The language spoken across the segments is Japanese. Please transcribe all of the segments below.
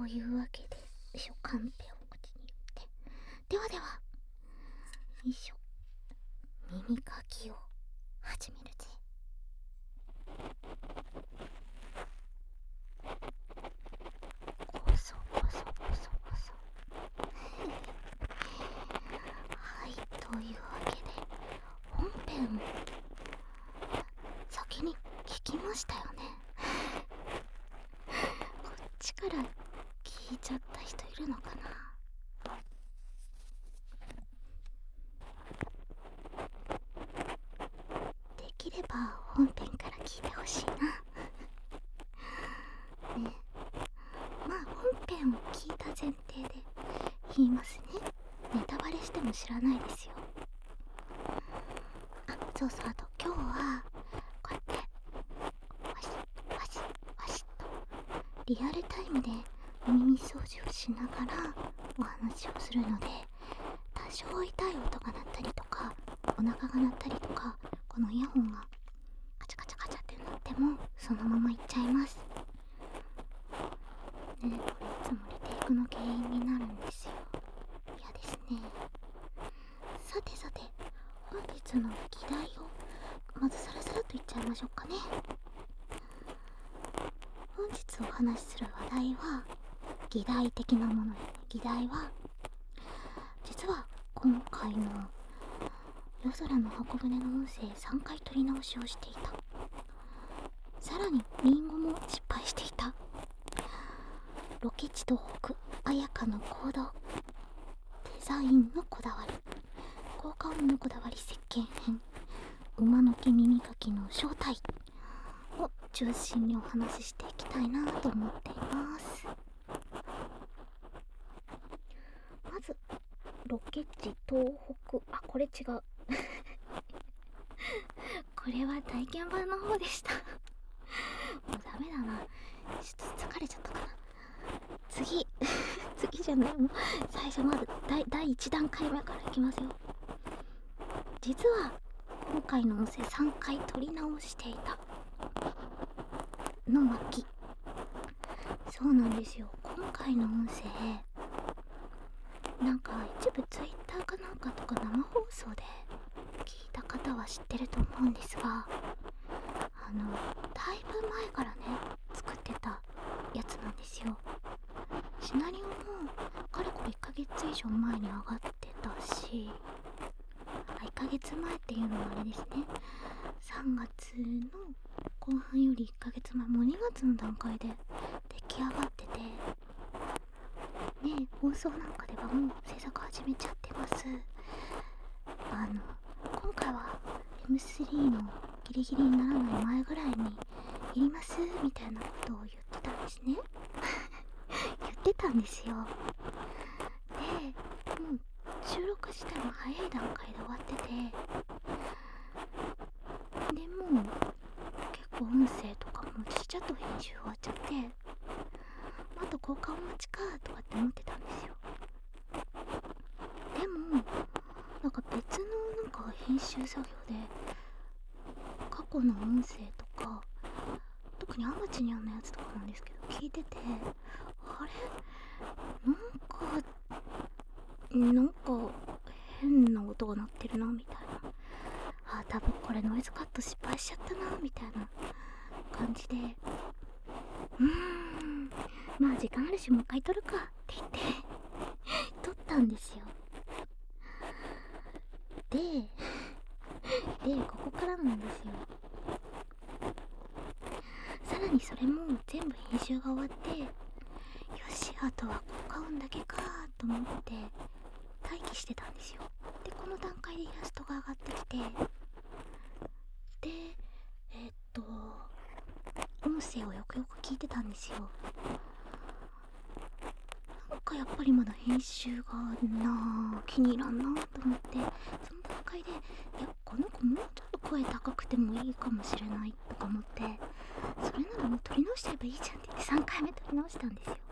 というわけで、よいしょ、カンペを口に入れて、ではでは、よいしょ、耳かきを始めるぜ。こそこそこそこそはい、というわけで本編先に聞きましたよね。こっちから聞いちゃった人いるのかな。できれば本編から聞いてほしいな。ね、まあ本編を聞いた前提で言いますね。ネタバレしても知らないですよ。あ、そうそう、あと今日はこうやってわしわしわしとリアルタイムでお耳掃除をしながらお話をするので、多少痛い音が鳴ったりとかお腹が鳴ったりとか、このイヤホンがカチャカチャカチャってなってもそのままいっちゃいます。ね、これいつもリテイクの原因になるんですよ。嫌ですね。さてさて、本日の議題をまずサラサラと言っちゃいましょうかね。本日お話しする話題は議題的なもので、議題は実は今回の夜空の箱舟の音声3回撮り直しをしていた。さらにリンゴも失敗していた。ロケ地東北綾香の行動、デザインのこだわり、効果音のこだわり石鹸編、馬の毛耳かきの正体を中心にお話ししていきたいなと思っています。まずロケ地東北、あ、これ違うこれは体験版の方でしたもうダメだな、ちょっと疲れちゃったかな。次次じゃない、もう最初、まず第1段階目からいきますよ。実は今回の音声3回撮り直していたの巻。そうなんですよ。今回の音声なんか一部ツイッターかなんかとか生放送で聞いた方は知ってると思うんですが、だいぶ前からね作ってたやつなんですよ。シナリオもかれこれ1ヶ月以上前に上がってたし、1ヶ月前っていうのはあれですね、3月の後半より1ヶ月前、もう2月の段階で出来上がっててね、放送なんかではもう制作始めちゃってます。今回は M3 のギリギリにならない前ぐらいにやりますみたいなことを言ってたんですね言ってたんですよ。で、もう収録自体も早い段階で終わってて、でもう結構音声とかもちっちゃと編集終わっちゃって、あと効果音待ちかとかって思ってたんですよ。でもなんか別のなんか編集作業で過去の音声とか、特にアマチニャンのやつとかなんですけど聞いてて、あれなんか変な音が鳴ってるなみたいな、多分これノイズカット失敗しちゃったなみたいな感じで、まあ時間あるしもう一回撮るかって言って撮ったんですよ。でここからなんですよ。さらにそれも全部編集が終わって、よしあとは効果音だけかと思って待機してたんですよ。でこの段階でイラストが上がってきて、で音声をよくよく聞いてたんですよ。なんかやっぱりまだ編集が気に入らんなと思って、その段階でいやこの子もうちょっと声高くてもいいかもしれないとか思って、それならもう撮り直しちゃえばいいじゃんって言って3回目撮り直したんですよ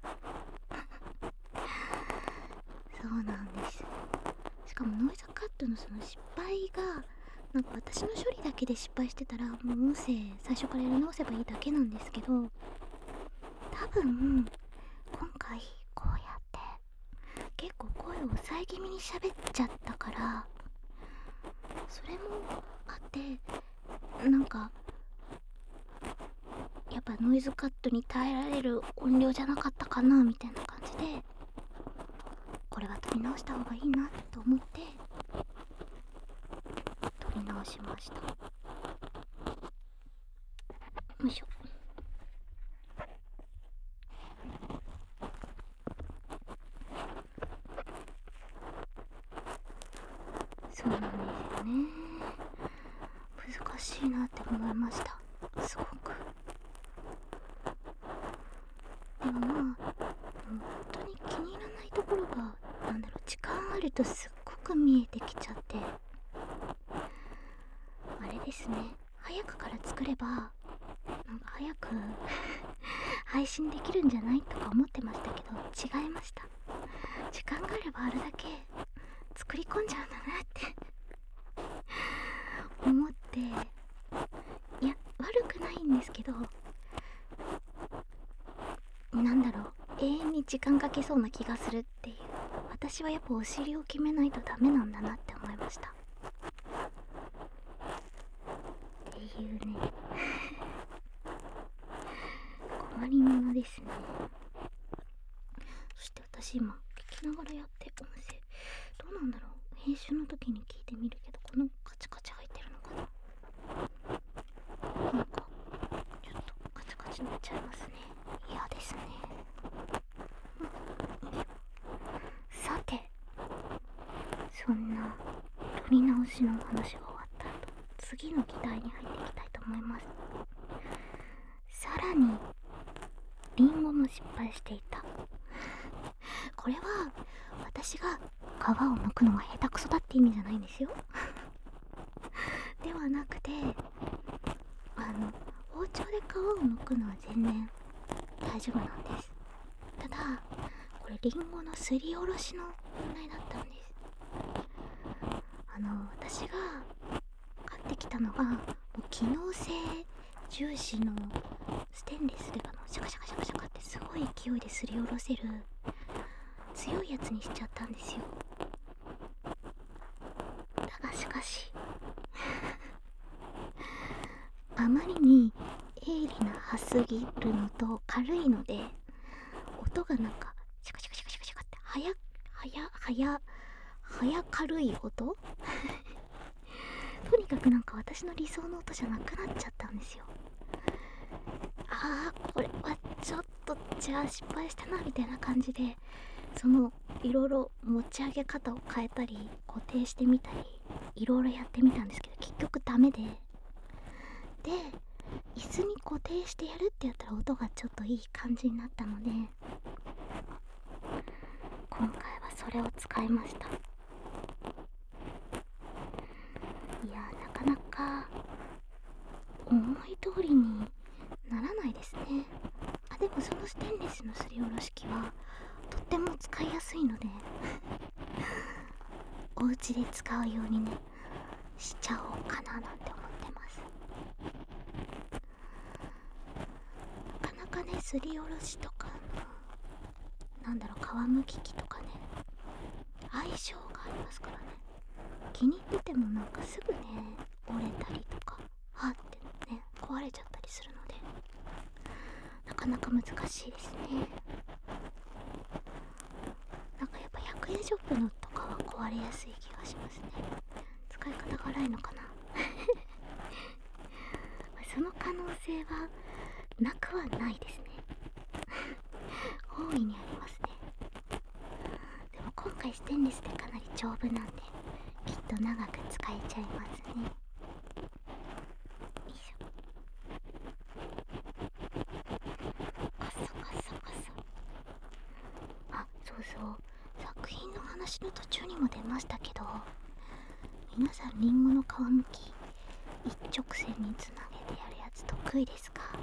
そうなんです。しかもノイズカットのその失敗がなんか私の処理だけで失敗してたらもう音声最初からやり直せばいいだけなんですけど、多分今はい、こうやって結構声を抑え気味に喋っちゃったから、それもあってなんかやっぱノイズカットに耐えられる音量じゃなかったかなみたいな感じで、これは撮り直した方がいいなと思って撮り直しました。よいしょ。そうなんですよね。難しいなって思いました、すごく。でもまあ、本当に気に入らないところが、時間あるとすっごく見えてきちゃって、あれですね、早くから作ればなんか早く配信できるんじゃないとか思ってましたけど、違いました。時間があればあるだけ作り込んじゃうんだなって思って、いや悪くないんですけど、永遠に時間かけそうな気がするっていう。私はやっぱお尻を決めないとダメなんだなって思いました。っていうね困りものですね。そして私今聞きながらやって音声どうなんだろう、編集の時に聞いてみるけど、このカチカチ入ってるのかな。なんかちょっとカチカチになっちゃいますね。嫌ですね。さて、そんな撮り直しの話が終わった後、次の議題に入っていきたいと思います。さらにリンゴも失敗していた。これは私が皮を剥くのが下手くそだって意味じゃないんですよではなくて、包丁で皮を剥くのは全然大丈夫なんです。ただこれリンゴのすりおろしの問題だったんです。私が買ってきたのがもう機能性重視のステンレスでシャカシャカシャカシャカってすごい勢いですりおろせる強いやつにしちゃったんですよ。だがしかしあまりに鋭利な刃すぎるのと軽いので、音がなんかシャカシャカシャカシャカシャカって早軽い音とにかくなんか私の理想の音じゃなくなっちゃったんですよ。これはちょっとじゃあ失敗したなみたいな感じで、いろいろ持ち上げ方を変えたり固定してみたりいろいろやってみたんですけど、結局ダメで、椅子に固定してやるってやったら音がちょっといい感じになったので、今回はそれを使いました。いやなかなか思い通りにならないですね。でもそのステンレスのすりおろし器はとっても使いやすいのでお家で使うようにねしちゃおうかななんて思ってます。なかなかね、すりおろしとか皮むき器とかね、相性がありますからね。気に入っててもなんかすぐね折れたりとかってね壊れちゃったりするので、なかなか難しいですね。なんかやっぱ100円ショップのとかは壊れやすい気がしますね。使い方が荒いのかなその可能性はなくはないですね大いにありますね。でも今回ステンレスでかなり丈夫なんできっと長く使えちゃいますね。よいしょ。カサカサカサ。そうそう、作品の話の途中にも出ましたけど、皆さんリンゴの皮むき一直線につなげてやるやつ得意ですか？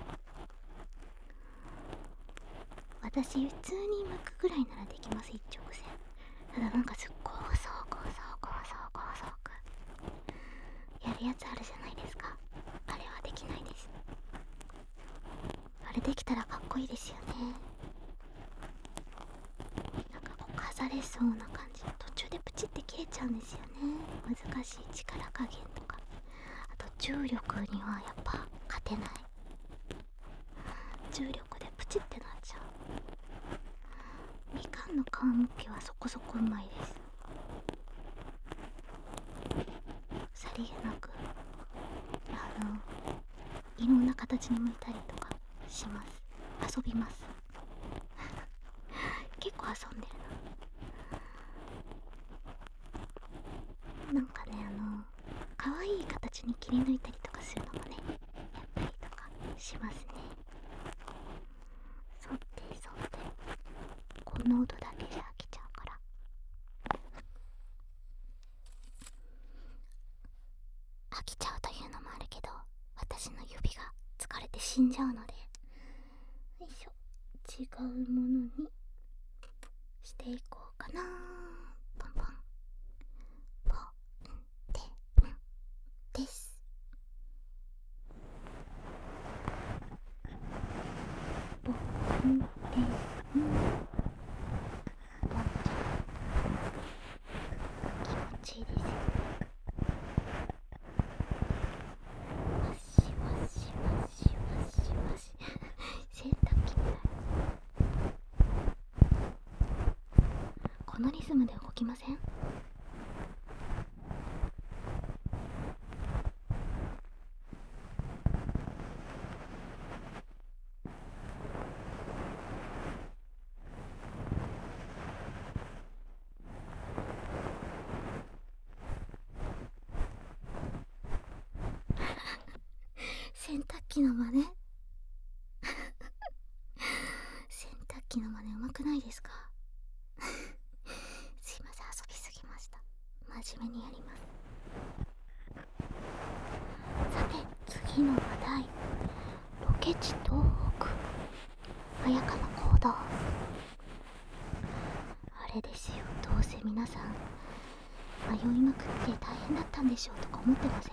私普通に剥くぐらいならできます、一直線。ただなんかすっごい細くやるやつあるじゃないですか。あれはできないです。あれできたらかっこいいですよね。 れそうな感じ、途中でプチって切れちゃうんですよね。難しい力加減とか、あと重力にはやっぱ勝てない。重力でプチってなっちゃう。みかんの皮むきはそこそこうまいです。さりげなくいろんな形に剥いたりとかします。遊びます結構遊んでるな。なんかね、可愛い形に切り抜いたりとかするのもね、やったりとかしますね。そってそって、この音だけじゃ飽きちゃうから。飽きちゃうというのもあるけど、私の指が疲れて死んじゃうので、よいしょ、違うものにしていこうかな。ポンポンポンテンです。ポンテンポンちゃん、気持ちいいですよ。わしわしわしわしわし洗濯機みたい。このリズムで動きません？洗濯機の真似洗濯機の真似うまくないですか？すいません、遊びすぎました。真面目にやります。さて、次の話題、ロケ地東北、綾香の行動。あれですよ、どうせ皆さん迷いまくって大変だったんでしょうとか思ってません？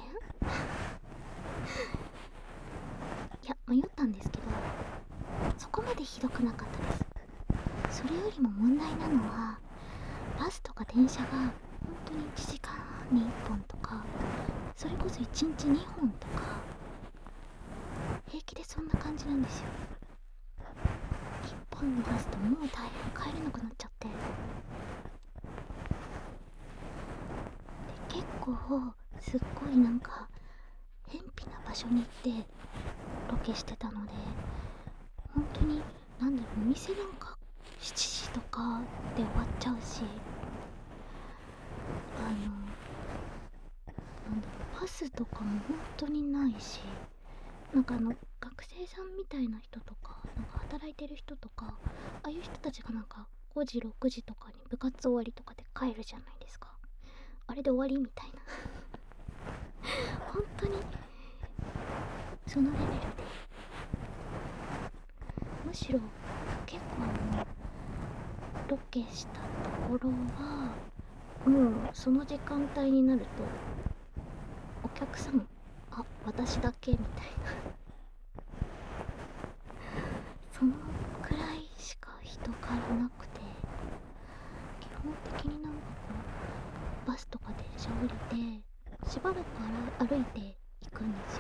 いや、迷ったんですけど、そこまでひどくなかったです。それよりも問題なのは、バスとか電車が本当に1時間半に1本とか、それこそ1日2本とか、平気でそんな感じなんですよ。1本逃すともう大変、帰れなくなっちゃって、で結構すっごいなんか偏僻な場所に行ってロケしてたので、本当にお店なんか7時とかで終わっちゃうし、バスとかも本当にないし、学生さんみたいな人とか、働いてる人とか、ああいう人たちが5時6時とかに部活終わりとかで帰るじゃないですか。あれで終わりみたいな本当にそのレベルで、むしろ結構ロケしたところはもうその時間帯になるとお客さん、あ、私だけみたいなそのくらいしか人がいなくて、基本的にバスとか電車降りてしばらく歩いていくんですよ、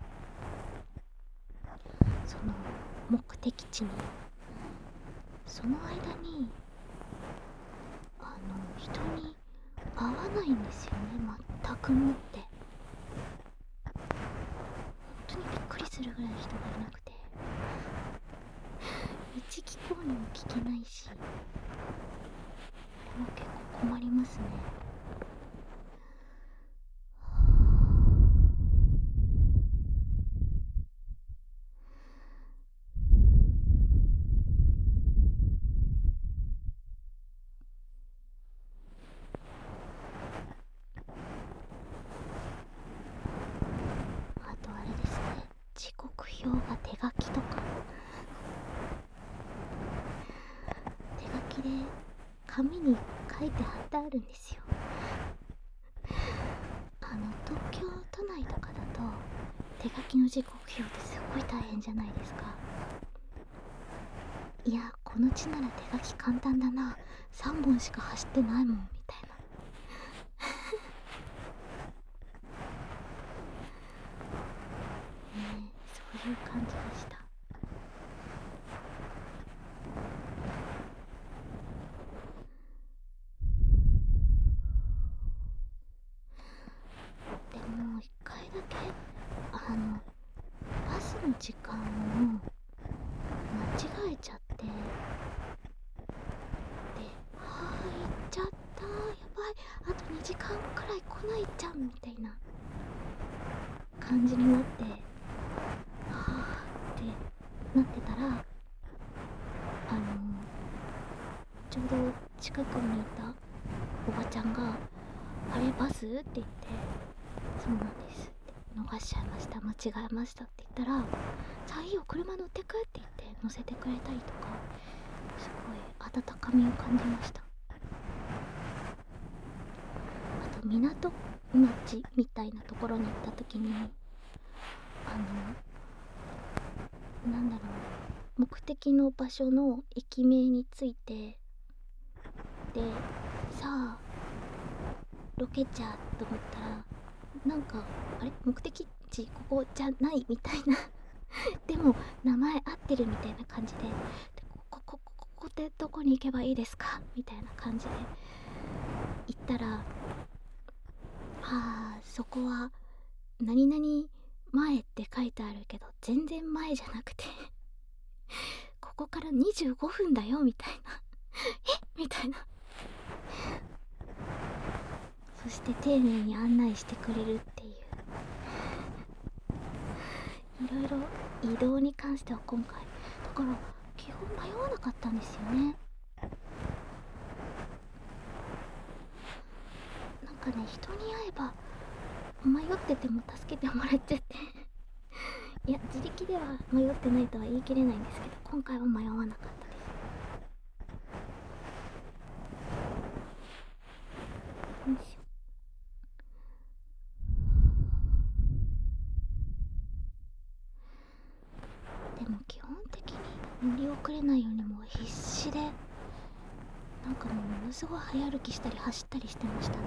その目的地に。その間に人に会わないんですよね、全くもって。本当にびっくりするぐらい人がいなくて、道聞こうにも聞けないし、あれは結構困りますね。あとあれですね、時刻表が手書きとか、手書きで紙に書いて貼ってあるんですよ。東京都内とかだと手書きの時刻表ってすごい大変じゃないですか。いや、 この地なら手書き簡単だな、3本しか走ってないもんみたいなそういう感じでした。でも一回だけバスの時間を間違えちゃって、で、行っちゃった、やばい、あと2時間くらい来ないじゃんみたいな感じになって、ってなってたら、ちょうど近くにいたおばちゃんが「あれバス?」って言って、「そうなんです」って「逃しちゃいました、間違えました」って言ったら「さあいいよ、車乗ってく」って言って乗せてくれたりとか、すごい温かみを感じました。あと港町みたいなところに行った時に、なんだろう、目的の場所の駅名について、で、さあロケじゃと思ったら、なんかあれ目的地ここじゃないみたいなでも名前合ってるみたいな感じで、ここってどこに行けばいいですかみたいな感じで行ったら、そこは何々前って書いてあるけど全然前じゃなくてここから25分だよみたいなみたいな。そして丁寧に案内してくれるっていう、いろいろ移動に関しては今回だから基本迷わなかったんですよね。なんかね、人に会えば迷ってても助けてもらっちゃっていや、自力では迷ってないとは言い切れないんですけど、今回は迷わなかったです。よいしょ。でも基本的に乗り遅れないようにもう必死で、なんかものすごい早歩きしたり走ったりしてましたね。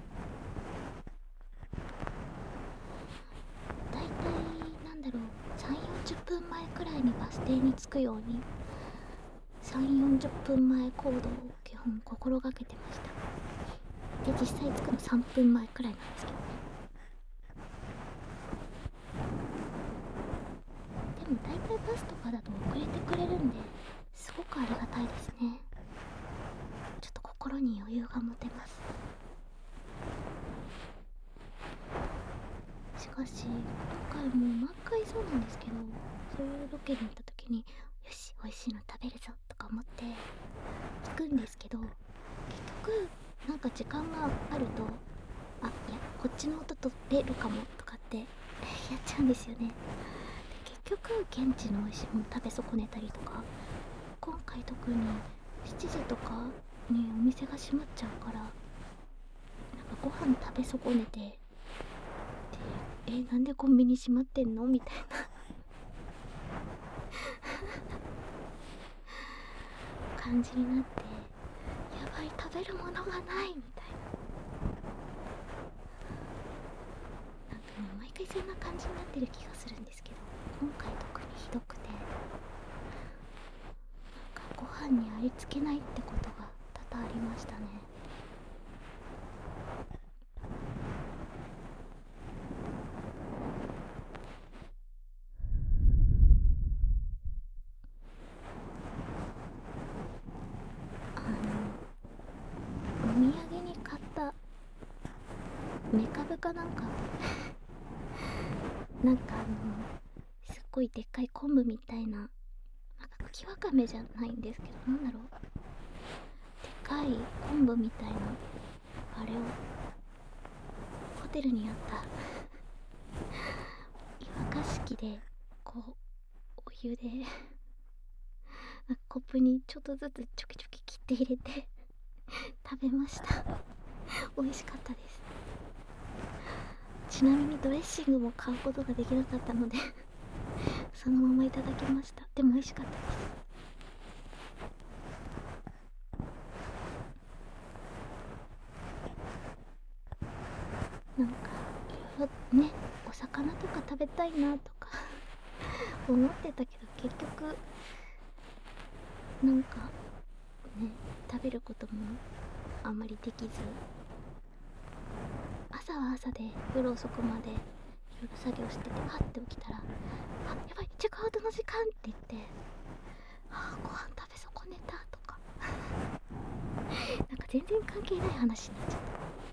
だいたいなんだろう、3、40分前くらいにバス停に着くように3、40分前行動を基本心がけてました。で、実際着くの3分前くらいなんですけどね。でも大体バスとかだと遅れてくれるんで、すごくありがたいですね。ちょっと心に余裕が持てます。しかし今回も毎回そうなんですけど、そういうロケに行った時に、よし美味しいの食べるぞとか思って行くんですけど、結局なんか時間があると、いやこっちの音取れるかもとかってやっちゃうんですよね。で、結局現地の美味しいもの食べ損ねたりとか、今回特に7時とかにお店が閉まっちゃうから、なんかご飯食べ損ねて、で、なんでコンビニ閉まってんのみたいな感じになって、やばい食べるものがないみたいな。なんかね、毎回そんな感じになってる気がするんですけど、今回特にひどくて、なんかご飯にありつけないってことが多々ありましたね。お土産に買ったメカブかなんかなんかすっごいでっかい昆布みたいな、なんか茎わかめじゃないんですけど、なんだろう、でっかい昆布みたいなあれをホテルにあった湯沸かし器でこうお湯でコップにちょっとずつちょきちょき切って入れて食べました美味しかったです。ちなみにドレッシングも買うことができなかったのでそのままいただきました。でも美味しかったです。 なんかいろいろね、お魚とか食べたいなとか思ってたけど、結局なんかね、食べることもあんまりできず、朝は朝で夜遅くまでいろいろ作業してて、パッて起きたら、あ、やばい、チェックアウトの時間って言って、ご飯食べ損ねたとかなんか全然関係ない話になっちゃった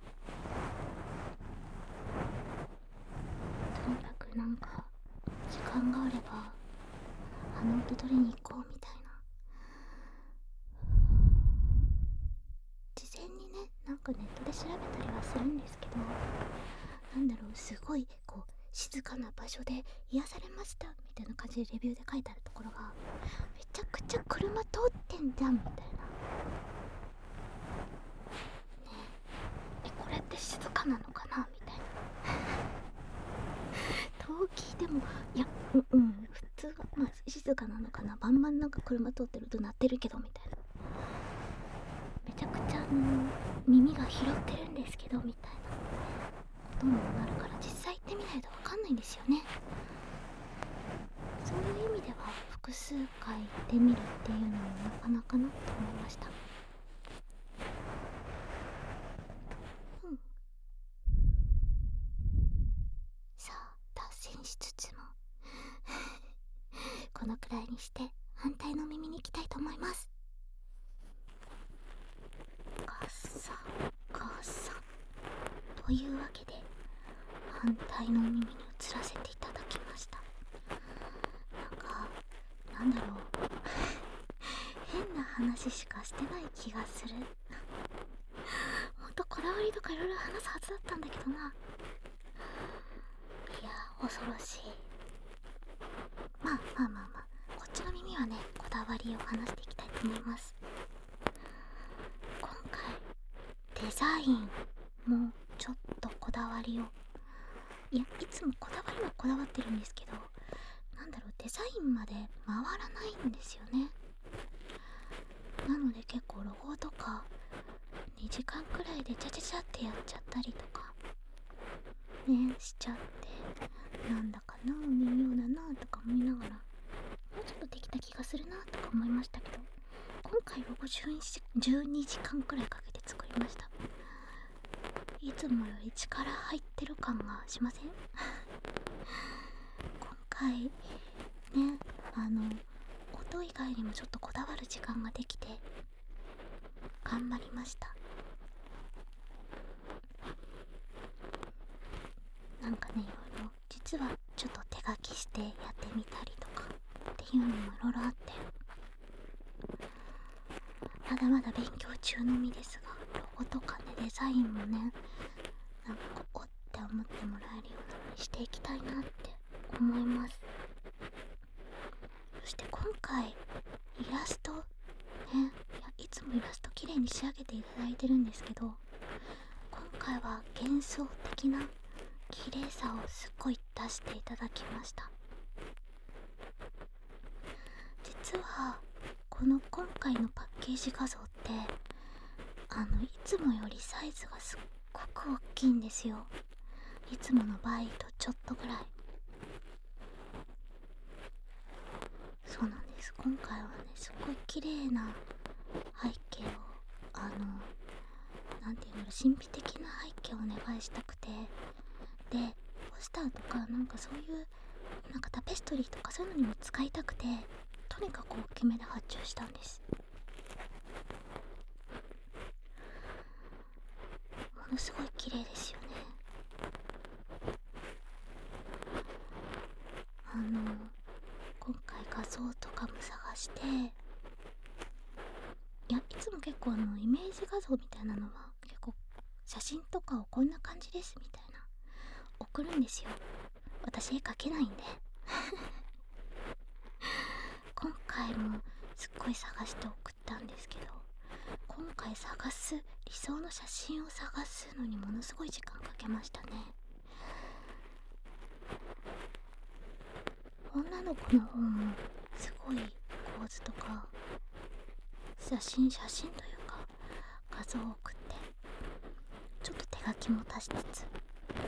。とにかくなんか時間があれば音取りに行こうみたいな、事前にね、なんかネットで調べたりはするんですけど、なんだろう、すごいこう静かな場所で癒されましたみたいな感じでレビューで書いてあるところが、めちゃくちゃ車通ってんじゃんみたいなね。これって静かなのかなみたいなと聞いても、いや、普通はまあ静かなのかな、バンバンなんか車通ってると鳴ってるけどみたいな、めちゃくちゃ耳が拾ってるんですけどみたいなこともなるから、実際行ってみないと分かんないんですよね。そういう意味では複数回行ってみるっていうのもなかなかなと思いました。さあ脱線しつつもこのくらいにして反対の耳に行きたいと思います。ガッサガッサというわけで、反対の耳に移らせていただきました。なんだろう変な話しかしてない気がする。ほんとこだわりとかいろいろ話すはずだったんだけどな。いや恐ろしい。まあこっちの耳はね、こだわりを話していきたいと思います。今回デザインもちょっとこだわりを、いつもこだわりはこだわってるんですけど、なんだろう、デザインまで回らないんですよね。なので結構ロゴとか2時間くらいでチャチャチャってやっちゃったりとかねしちゃって、なんだかな微妙だなとか思いながら、もうちょっとできた気がするなとか思いましたけど、今回ロゴ12時間くらいかけて作りました。いつもより力入ってる感がしません？今回ね、音以外にもちょっとこだわる時間ができて頑張りました。なんかね、いろいろ実はちょっと手書きしてやってみたりとかっていうのもいろいろあって、まだまだ勉強中の身ですが、ロゴとかねデザインもね、なんかこうおって思ってもらえるようにしていきたいなって思います。そして今回イラストね、いつもイラスト綺麗に仕上げていただいてるんですけど、今回は幻想的な綺麗さをすっごい出していただきました。実はこの今回のパッケージ画像っていつもよりサイズがすっごく大きいんですよ。いつもの倍とちょっとぐらい。そうなんです。今回はね、すごい綺麗な背景をなんていうんだろう、神秘的な背景をお願いしたくて、でポスターとかなんかそういうなんかタペストリーとかそういうのにも使いたくて、とにかく大きめで発注したんです。ものすごい綺麗ですよね。今回画像とかも探して、いつも結構イメージ画像みたいなのは結構写真とかをこんな感じですみたいな送るんですよ。私絵描けないんで今回もすっごい探して送ったんですけど、今回探す理想の写真を探すのにものすごい時間かけましたね。女の子の方もすごい構図とか写真というか画像を送って、ちょっと手書きも足しつつ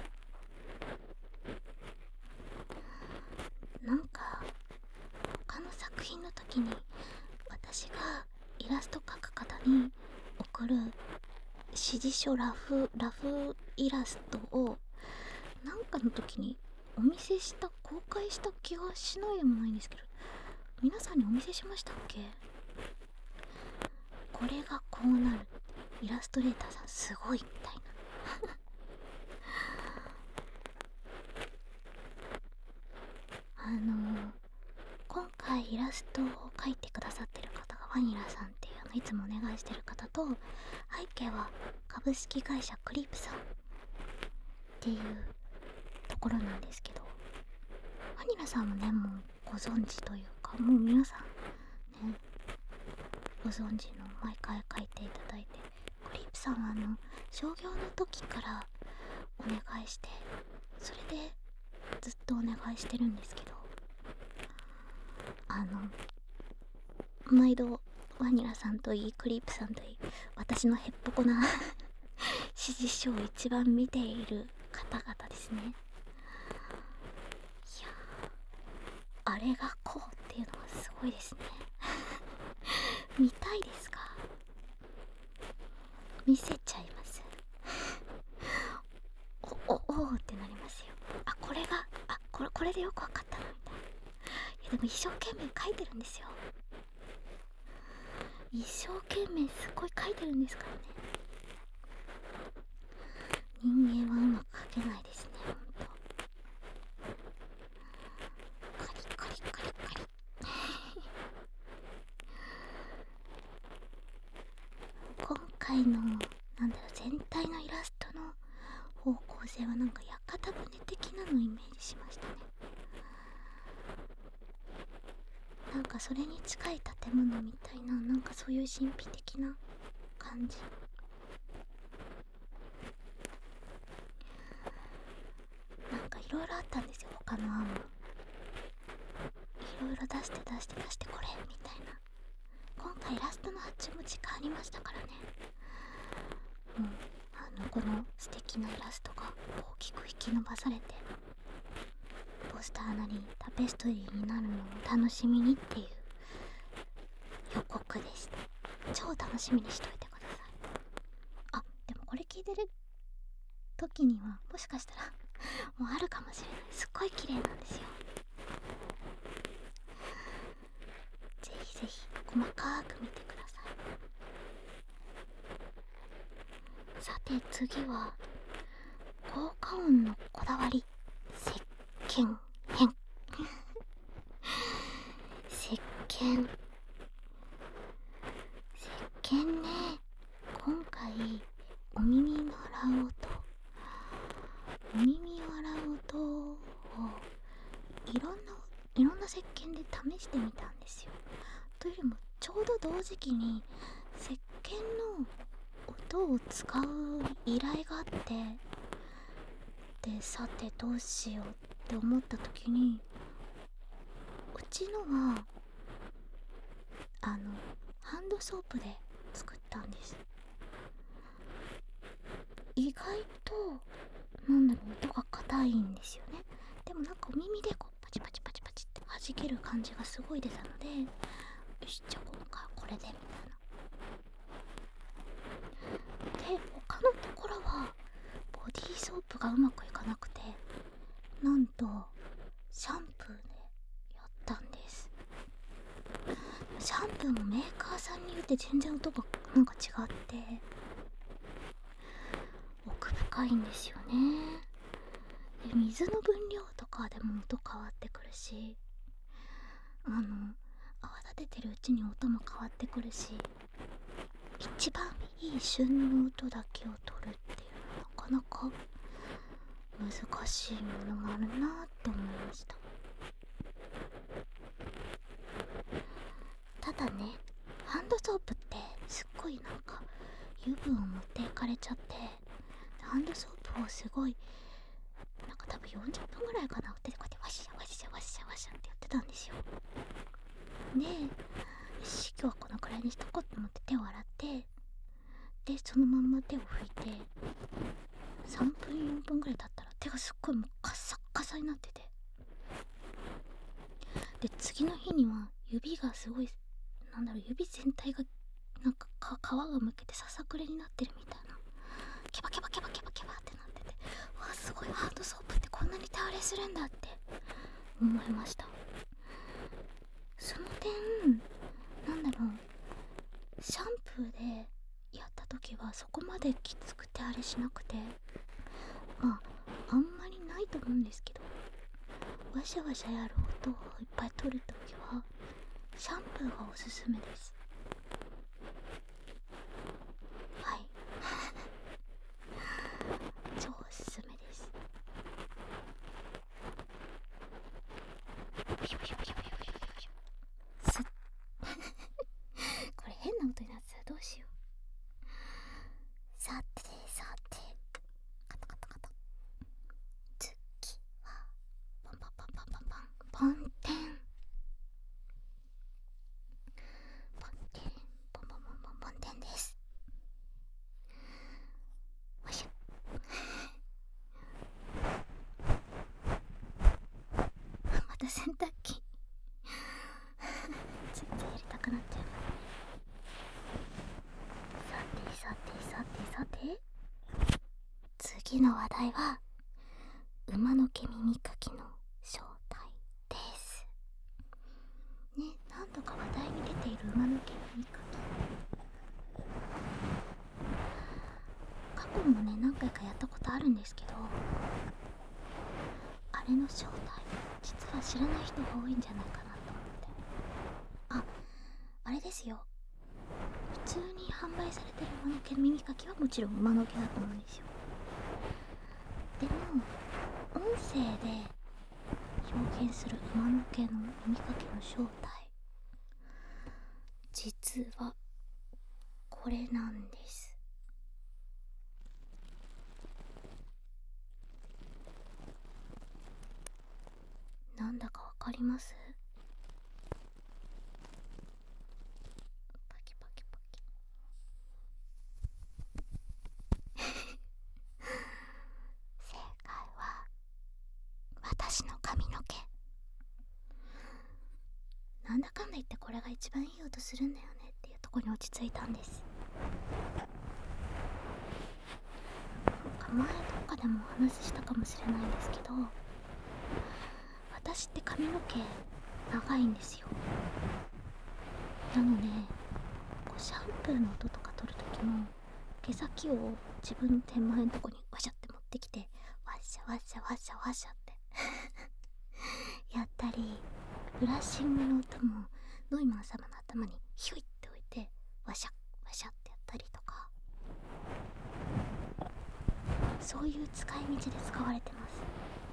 時に私がイラスト描く方に送る指示書ラフイラストをなんかの時にお見せした公開した気がしないでもないんですけど、皆さんにお見せしましたっけ？これがこうなる、イラストレーターさんすごいみたいな今回イラストを描いてくださってる方がワニラさんっていういつもお願いしてる方と、背景は株式会社クリープさんっていうところなんですけど、ワニラさんもねもうご存知というか、もう皆さんねご存知の毎回書いていただいて、クリープさんは商業の時からお願いして、それでずっとお願いしてるんですけど、毎度ワニラさんといいクリープさんといい、私のへっぽこな指示書を一番見ている方々ですね。いやあれがこうっていうのがすごいですね見たいですか？見せちゃいますおーってなりますよ。これでよくわかったのみたいな。いやでも一生懸命書いてるんですよ。一生懸命すごい書いてるんですからね。人間はうまく書けないですね、ほんと。カリカリカリカリ今回の全体のイラストの方向性はなんか屋形船的なのをイメージしましたね。なんかそれに近い建物みたいな、なんかそういう神秘的な感じ。なんかいろいろあったんですよ、他の案も。いろいろ出してこれみたいな。今回イラストの発注も時間ありましたからね。もうこの素敵なイラストが大きく引き伸ばされてポスターなりタペストリーになるのを楽しみにっていう予告でした。超楽しみにしといてください。でもこれ聞いてる時にはもしかしたらもうあるかもしれない。すっごい綺麗なんですよ。ぜひぜひ細かく見てください。さて次は効果音のこだわり石鹸編石鹸ね。今回お耳の洗う音をいろんな石鹸で試してみたんですよ。というよりもちょうど同時期に石鹸の音を使う依頼があって、でさてどうしようって思った時に、うちのはハンドソープで作ったんです。意外と音が硬いんですよね。でもなんかお耳でこうパチパチパチパチって弾ける感じがすごい出たので、よしじゃあ今回これでみたいな。で他のところはボディーソープがうまくいかなくて、なんとシャンプーでやったんです。シャンプーもメーカーさんによって全然音がなんか違って奥深いんですよね。で水の分量とかでも音変わってくるし、泡立ててるうちに音も変わってくるし、一番いい旬の音だけを取るっていうのはなかなか難しいものがあるなって思いました。ただね、ハンドソープってすっごいなんか油分を持っていかれちゃって、ハンドソープをすごいなんか多分40分ぐらいかな、手でこうやってワシャワシャワシャワシャってやってたんですよ。で、よし今日はこのくらいにしとこうと思って手を洗って、でそのまんま手を拭いて3分4分ぐらい経ったら手がすっごいもうカサッカサになってて、で次の日には指がすごい、指全体がなんか皮がむけてささくれになってるみたいな、ケバケバケバケバケバってなってて、わあすごい、ハンドソープってこんなに手荒れするんだって思いました。その点シャンプーでやった時はそこまできつく手荒れしなくて、あんまりないと思うんですけど、ワシャワシャやる音をいっぱい取るときはシャンプーがおすすめです。はい超おすすめです。すっこれ変な音になってたらどうしよう。さてカタカタカタ、次はポンポンポンポンポンポンポンテンポンテンポンポンポンポンポンテンです。おいしょまた洗濯機ついついやりたくなっちゃう。さて次の話題は馬の毛耳かきの正体ですね。何度か話題に出ている馬の毛耳かき、過去もね何回かやったことあるんですけど、あれの正体実は知らない人が多いんじゃないかなと思って。あれですよ、普通に販売されてる馬の毛耳かきはもちろん馬の毛だと思うんですよ。でも音声で表現する馬の毛の耳かきの正体、実はこれなんです。なんだかわかります？パキパキパキ正解は私の髪の毛。なんだかんだ言ってこれが一番いい音するんだよねっていうところに落ち着いたんです。前とかでもお話ししたかもしれないんですけど、私って髪の毛長いんですよ。なのでシャンプーの音とか取るときも毛先を自分の手前のとこにワシャって持ってきて、ワシャワシャワシャワシャってやったり、ブラッシングの音もノイマン様の頭にヒュイって置いてワシャワシャってやったりとか、そういう使い道で使われてます。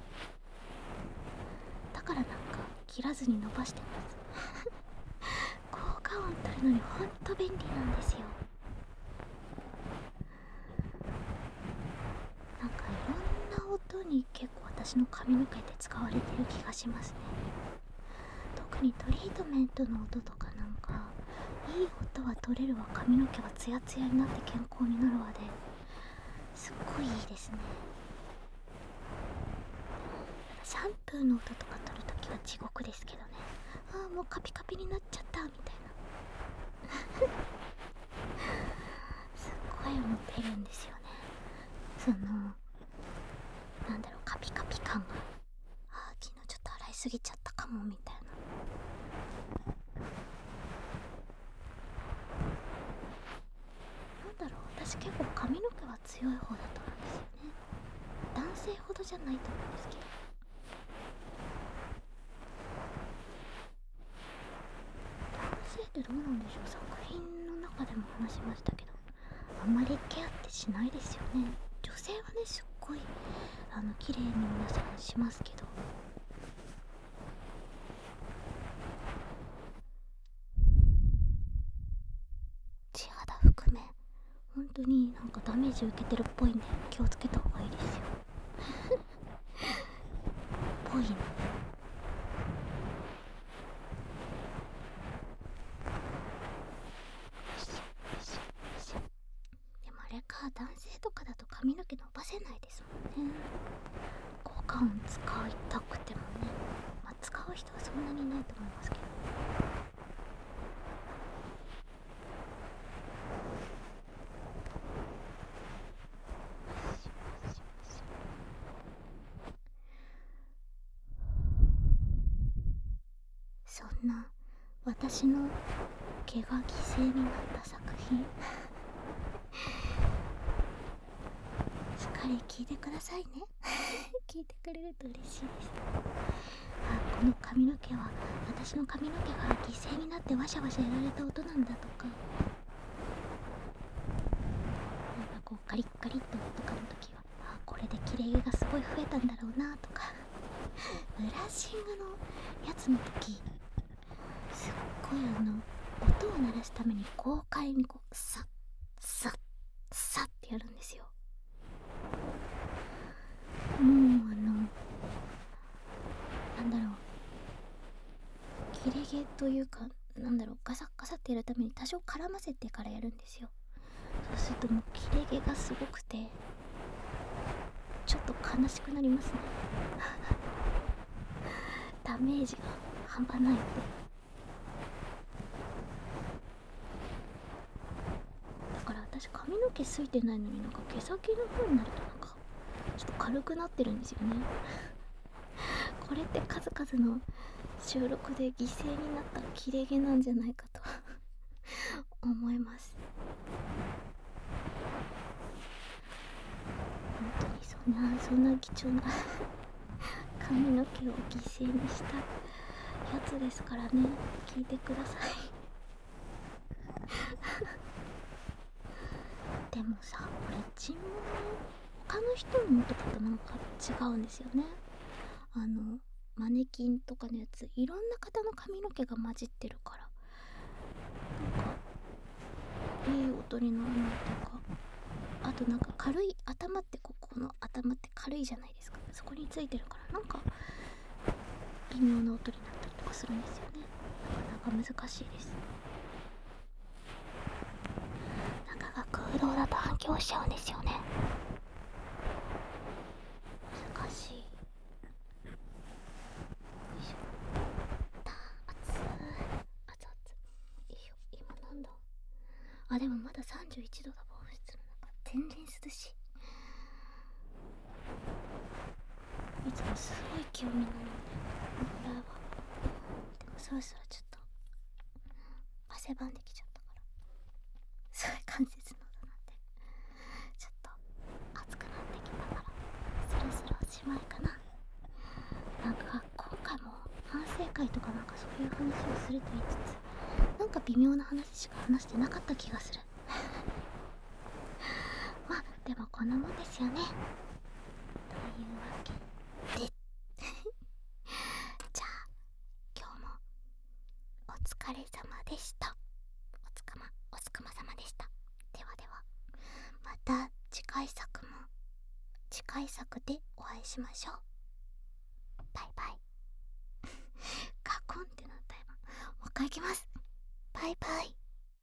だからなんか切らずに伸ばしてます効果音取るのにほんと便利なんですよ。なんかいろんな音に結構私の髪の毛って使われてる気がしますね。特にトリートメントの音とかなんか、いい音は取れるわ、髪の毛はツヤツヤになって健康になるわですっごいいいですね。シャンプーの音とか取るときは地獄ですけどね。もうカピカピになっちゃったみたいなすっごい思ってるんですよね。カピカピ感が、昨日ちょっと洗いすぎちゃったかもみたいな。私結構髪の毛は強い方だと思うんですよね。男性ほどじゃないと思うんですけど、男性ってどうなんでしょう。作品の中でも話しましたけど、あんまりケアってしないですよね。女性はねすっごい綺麗に皆さんしますけど、地肌含め本当になんかダメージ受けてるっぽいんで気をつけた方がいいですよぽいの。でもあれか、男性とかだと髪の毛伸ばせないですもんね。効果音使いたくてもね、使う人はそんなにいないと思いますけど。 そんな私の毛が犠牲になった作品しっかり聞いてくださいね聞いてくれると嬉しいです。この髪の毛は私の髪の毛が犠牲になってワシャワシャやられた音なんだとか、なんかこうカリッカリッととかの時はこれで切れ毛がすごい増えたんだろうなとかブラッシングのやつの時すっごい音を鳴らすために豪快にこうサッサッサッってやるんですよ。もうなんだろう、切れ毛というかなんだろう、ガサッガサってやるために多少絡ませてからやるんですよ。そうするともう切れ毛がすごくてちょっと悲しくなりますねダメージが半端ないので。だから私髪の毛ついてないのになんか毛先の方になるとなんかちょっと軽くなってるんですよねこれって数々の収録で犠牲になった切れ毛なんじゃないかと思います。本当にそんな貴重な髪の毛を犠牲にしたやつですからね、聞いてくださいでもさ、これ沈黙他の人の音となんか違うんですよね。マネキンとかのやついろんな方の髪の毛が混じってるからなんかいい音になるなっていうか、あとなんか軽い頭ってここの頭って軽いじゃないですか、そこについてるからなんか微妙な音になったりとかするんですよね。なかなか難しいです。中が空洞だと反響しちゃうんですよね。難しい。よいしょ。熱々。よいしょ。今なんだ。でもまだ31度だ。防湿の中全然涼しい。いつもすごい気温になるんでこれはでもそろそろちょっと汗ばんできちゃったからすごい関節のだなんでちょっと暑くなってきたからそろそろおしまいかな。なんか今回も反省会とかなんかそういう話をすると言いつつなんか微妙な話しか話してなかった気がするまあでもこんなもんですよね。というわけでじゃあ今日もお疲れ様でした。おつかま様でした。ではではまた次回作でお会いしましょう。バイバイガコンってなった今もう一回いきます。バイバイ。